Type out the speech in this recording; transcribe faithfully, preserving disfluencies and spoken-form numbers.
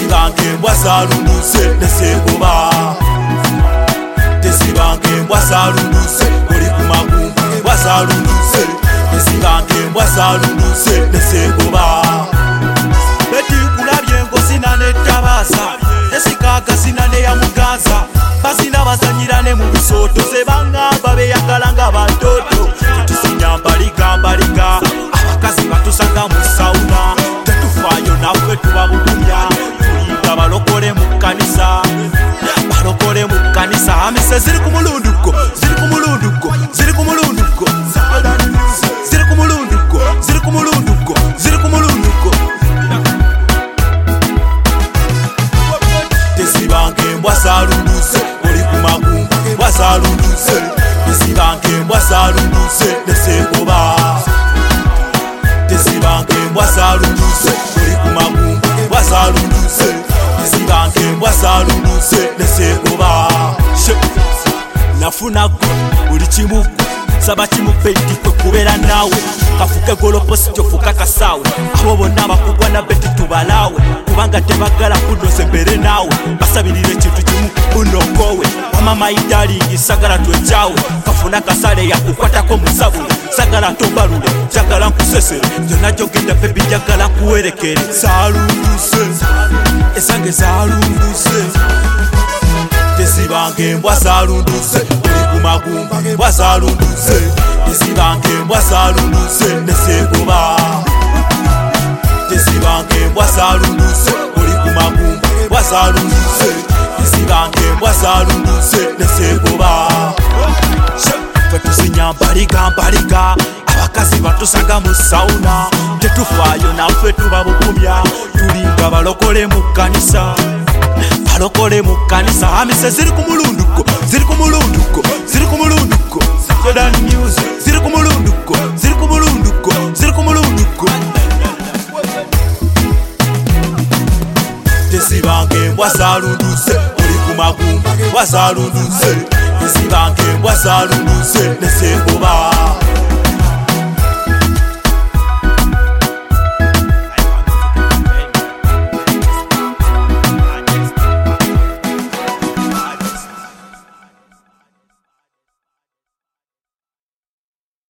Tezibanga embwa zalunduse nesegoba. Tezibanga embwa zalunduse oli ku magumba embwa zalunduse. Tezibanga embwa zalunduse nesegoba. Beti kulabye ngosina netabasa nesikaka sina ne ya muganza. Basina basanyirane mu bisooto sebangamba beyagala nga batoto. Tusinya mbaliga mbaliga abakazi batusanga mu sauna. Tetufaayo naffe tubabugumya tuyiga balokole mu kanisa. Balokole mu kanisa amise ziri ku mulunduko ziri ku mulunduko ziri ku mulunduko ziri ku mulunduko ziri ku mulunduko ziri ku mulunduko. Tezibanga embwa zalunduse oli ku magumba embwa zalunduse. Tezibanga embwa zalunduse nesegoba. Tezibanga embwa zalunduse oli ku magumba embwa zalunduse. Tezibanga embwa zalunduse nesegoba. Nafuna gwe buli kimu saba kimupeddi kwe kubeera naawe. Kafuke goloposi ofuka kasaawe abo bonna bakugwa na beti tubalawe kubanga tebagala kunoza embere naawe. Basabirira ekintu kimu bunokowe wamama idalingi sagala twekyawe. Kafuna kasale yakukwatako musabu sagala tobalule jagala nkusesere byonna gyogenda bebi jagala kuwerekere. Zalunduse esange zalunduse. Tezibanga embwa zalunduse oli ku magumba embwa zalunduse. Tezibanga embwa zalunduse nesegoba. Tezibanga embwa zalunduse oli ku magumba embwa zalunduse. Tezibanga embwa zalunduse nesegoba. Ffe tusinya mbaliga mbaliga abakazi batusanga mu sauna. Tetufaayo naffe tubabugumya tulinga balokole mu kanisa. Balokole mu kanisa amise ziri ku mulunduko ziri ku mulunduko ziri ku mulunduko. Jordan Music ziri ku mulunduko ziri ku mulunduko ziri ku mulunduko. Tezibanga embwa zalunduse oli ku magumba embwa zalunduse. Tezibanga embwa zalunduse nesegoba.